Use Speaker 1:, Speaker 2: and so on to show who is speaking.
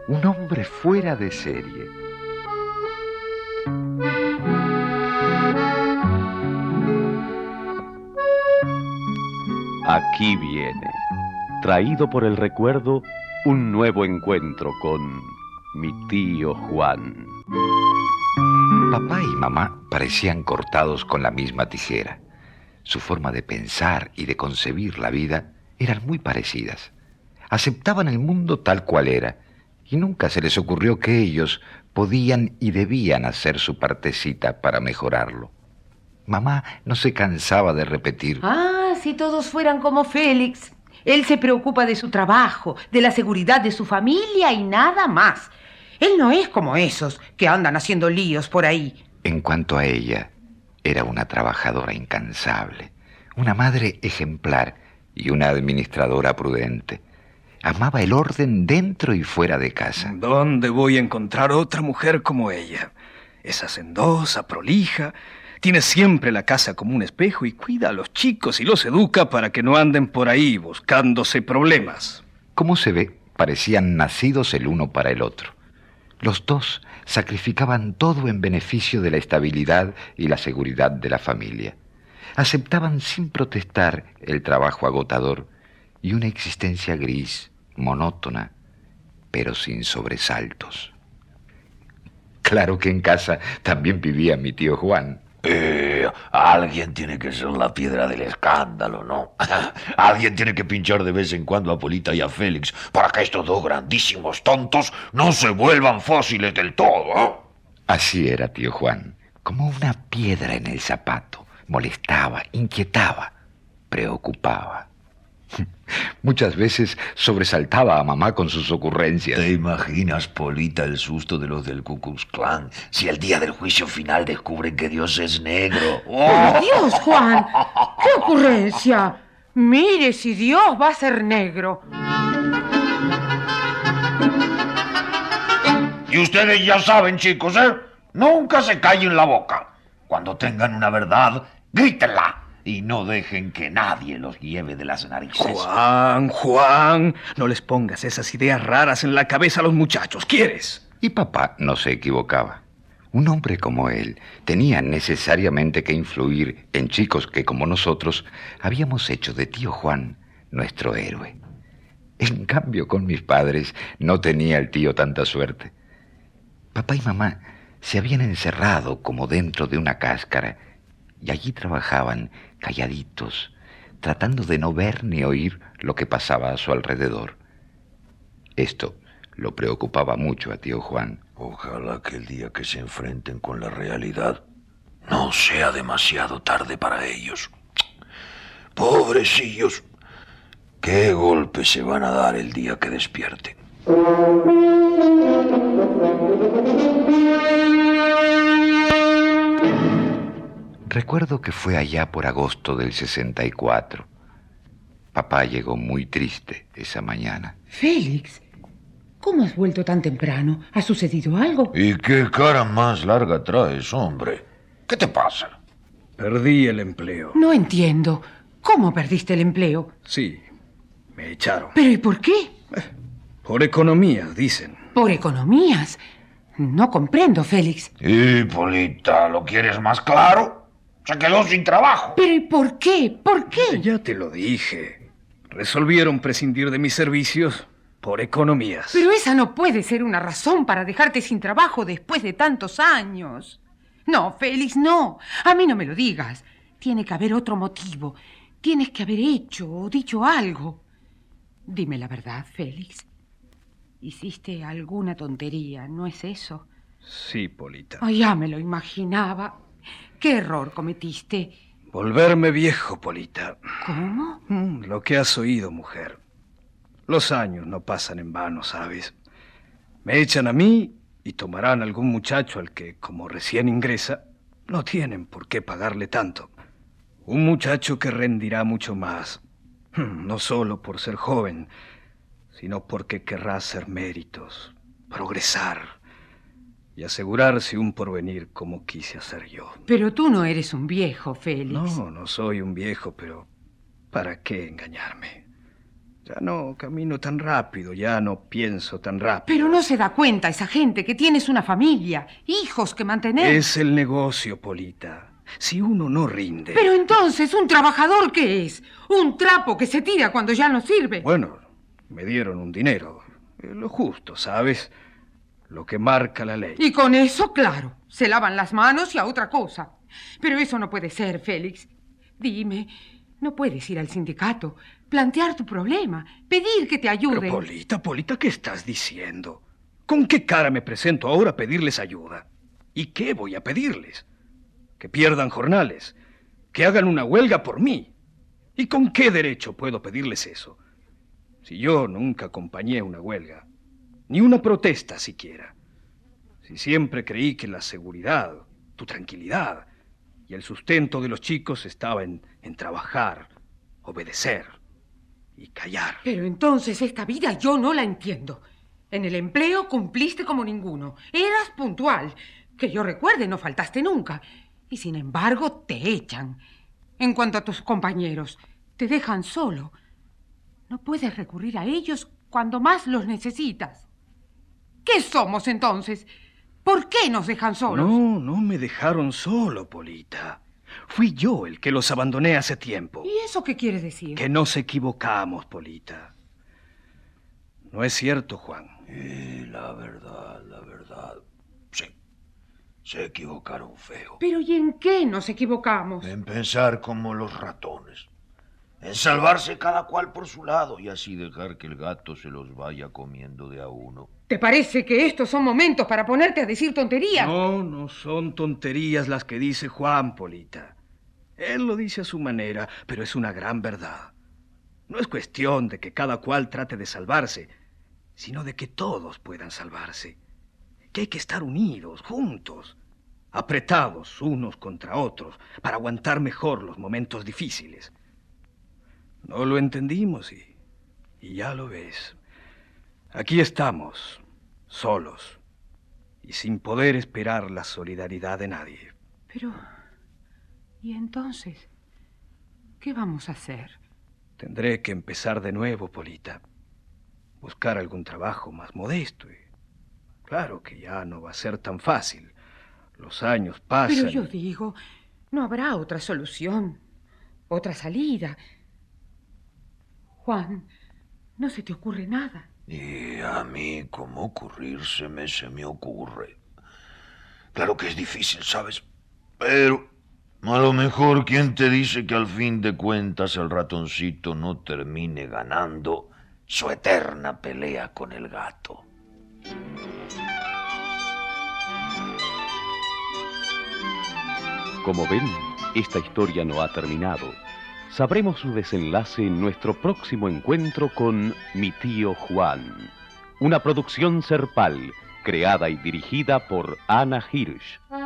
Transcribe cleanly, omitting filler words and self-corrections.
Speaker 1: un hombre fuera de serie. Aquí viene, traído por el recuerdo, un nuevo encuentro con mi tío Juan. Papá y mamá parecían cortados con la misma tijera. Su forma de pensar y de concebir la vida eran muy parecidas. Aceptaban el mundo tal cual era, y nunca se les ocurrió que ellos podían y debían hacer su partecita para mejorarlo. Mamá no se cansaba de repetir:
Speaker 2: si todos fueran como Félix. Él se preocupa de su trabajo, de la seguridad de su familia y nada más. Él no es como esos que andan haciendo líos por ahí.
Speaker 1: En cuanto a ella, era una trabajadora incansable, una madre ejemplar y una administradora prudente. Amaba el orden dentro y fuera de casa.
Speaker 3: ¿Dónde voy a encontrar otra mujer como ella? Es hacendosa, prolija, tiene siempre la casa como un espejo y cuida a los chicos y los educa para que no anden por ahí buscándose problemas.
Speaker 1: Como se ve, parecían nacidos el uno para el otro. Los dos sacrificaban todo en beneficio de la estabilidad y la seguridad de la familia. Aceptaban sin protestar el trabajo agotador y una existencia gris, monótona, pero sin sobresaltos. Claro que en casa también vivía mi tío Juan.
Speaker 4: Alguien tiene que ser la piedra del escándalo, ¿no? Alguien tiene que pinchar de vez en cuando a Polita y a Félix para que estos dos grandísimos tontos no se vuelvan fósiles del todo, ¿eh?
Speaker 1: Así era tío Juan, como una piedra en el zapato. Molestaba, inquietaba, preocupaba. Muchas veces sobresaltaba a mamá con sus ocurrencias.
Speaker 4: ¿Te imaginas, Polita, el susto de los del Ku Klux Klan si el día del juicio final descubren que Dios es negro?
Speaker 2: ¡Por Dios, Juan! ¡Qué ocurrencia! Mire si Dios va a ser negro.
Speaker 4: Y ustedes ya saben, chicos, ¿eh? Nunca se callen la boca. Cuando tengan una verdad, grítenla. Y no dejen que nadie los lleve de las narices.
Speaker 3: Juan, no les pongas esas ideas raras en la cabeza a los muchachos, ¿quieres?
Speaker 1: Y papá no se equivocaba. Un hombre como él tenía necesariamente que influir en chicos que, como nosotros, habíamos hecho de tío Juan nuestro héroe. En cambio, con mis padres no tenía el tío tanta suerte. Papá y mamá se habían encerrado como dentro de una cáscara y allí trabajaban calladitos, tratando de no ver ni oír lo que pasaba a su alrededor. Esto lo preocupaba mucho a tío Juan.
Speaker 4: Ojalá que el día que se enfrenten con la realidad no sea demasiado tarde para ellos. Pobrecillos, qué golpes se van a dar el día que despierten.
Speaker 1: Recuerdo que fue allá por agosto del 64. Papá llegó muy triste esa mañana.
Speaker 2: Félix, ¿cómo has vuelto tan temprano? ¿Ha sucedido algo?
Speaker 4: ¿Y qué cara más larga traes, hombre? ¿Qué te pasa?
Speaker 3: Perdí el empleo.
Speaker 2: No entiendo. ¿Cómo perdiste el empleo?
Speaker 3: Sí, me echaron.
Speaker 2: ¿Pero y por qué?
Speaker 3: Por economía, dicen.
Speaker 2: ¿Por economías? No comprendo, Félix.
Speaker 4: ¿Y, Polita, lo quieres más claro? Se quedó sin trabajo.
Speaker 2: ¿Pero y por qué? ¿Por qué?
Speaker 3: Ya te lo dije. Resolvieron prescindir de mis servicios por economías.
Speaker 2: Pero esa no puede ser una razón para dejarte sin trabajo después de tantos años. No, Félix, no. A mí no me lo digas. Tiene que haber otro motivo. Tienes que haber hecho o dicho algo. Dime la verdad, Félix. Hiciste alguna tontería, ¿no es eso?
Speaker 3: Sí, Polita.
Speaker 2: Ay, ya me lo imaginaba. ¿Qué error cometiste?
Speaker 3: Volverme viejo, Polita.
Speaker 2: ¿Cómo?
Speaker 3: Lo que has oído, mujer. Los años no pasan en vano, ¿sabes? Me echan a mí y tomarán algún muchacho al que, como recién ingresa, no tienen por qué pagarle tanto. Un muchacho que rendirá mucho más, no solo por ser joven, sino porque querrá hacer méritos, progresar y asegurarse un porvenir como quise hacer yo.
Speaker 2: Pero tú no eres un viejo, Félix.
Speaker 3: No soy un viejo, pero ¿para qué engañarme? Ya no camino tan rápido, ya no pienso tan rápido.
Speaker 2: Pero no se da cuenta esa gente que tienes una familia, hijos que mantener.
Speaker 3: Es el negocio, Polita. Si uno no rinde...
Speaker 2: Pero entonces, ¿un trabajador qué es? Un trapo que se tira cuando ya no sirve.
Speaker 3: Bueno, me dieron un dinero. Lo justo, ¿sabes? Lo que marca la ley.
Speaker 2: Y con eso, claro, se lavan las manos y a otra cosa. Pero eso no puede ser, Félix. Dime, no puedes ir al sindicato, plantear tu problema, pedir que te ayuden.
Speaker 3: Pero, Polita, ¿qué estás diciendo? ¿Con qué cara me presento ahora a pedirles ayuda? ¿Y qué voy a pedirles? Que pierdan jornales, que hagan una huelga por mí. ¿Y con qué derecho puedo pedirles eso? Si yo nunca acompañé una huelga, ni una protesta siquiera. Si siempre creí que la seguridad, tu tranquilidad y el sustento de los chicos estaba en trabajar, obedecer y callar.
Speaker 2: Pero entonces esta vida yo no la entiendo. En el empleo cumpliste como ninguno. Eras puntual. Que yo recuerde, no faltaste nunca. Y sin embargo te echan. En cuanto a tus compañeros, te dejan solo. No puedes recurrir a ellos cuando más los necesitas. ¿Qué somos entonces? ¿Por qué nos dejan solos?
Speaker 3: No me dejaron solo, Polita. Fui yo el que los abandoné hace tiempo.
Speaker 2: ¿Y eso qué quiere decir?
Speaker 3: Que nos equivocamos, Polita. ¿No es cierto, Juan?
Speaker 4: La verdad. Sí. Se equivocaron feo.
Speaker 2: ¿Pero y en qué nos equivocamos?
Speaker 4: En pensar como los ratones. En salvarse cada cual por su lado y así dejar que el gato se los vaya comiendo de a uno.
Speaker 2: ¿Te parece que estos son momentos para ponerte a decir tonterías?
Speaker 3: No son tonterías las que dice Juan, Polita. Él lo dice a su manera, pero es una gran verdad. No es cuestión de que cada cual trate de salvarse, sino de que todos puedan salvarse. Que hay que estar unidos, juntos, apretados unos contra otros, para aguantar mejor los momentos difíciles. No lo entendimos y ya lo ves. Aquí estamos, solos, y sin poder esperar la solidaridad de nadie.
Speaker 2: Pero, ¿y entonces qué vamos a hacer?
Speaker 3: Tendré que empezar de nuevo, Polita. Buscar algún trabajo más modesto. Y claro que ya no va a ser tan fácil. Los años pasan.
Speaker 2: Pero yo digo, no habrá otra solución, otra salida. Juan, ¿no se te ocurre nada?
Speaker 4: Y a mí, ¿cómo ocurrírseme se me ocurre? Claro que es difícil, ¿sabes? Pero a lo mejor, ¿quién te dice que al fin de cuentas el ratoncito no termine ganando su eterna pelea con el gato?
Speaker 5: Como ven, esta historia no ha terminado. Sabremos su desenlace en nuestro próximo encuentro con Mi tío Juan. Una producción Serpal, creada y dirigida por Ana Hirsch.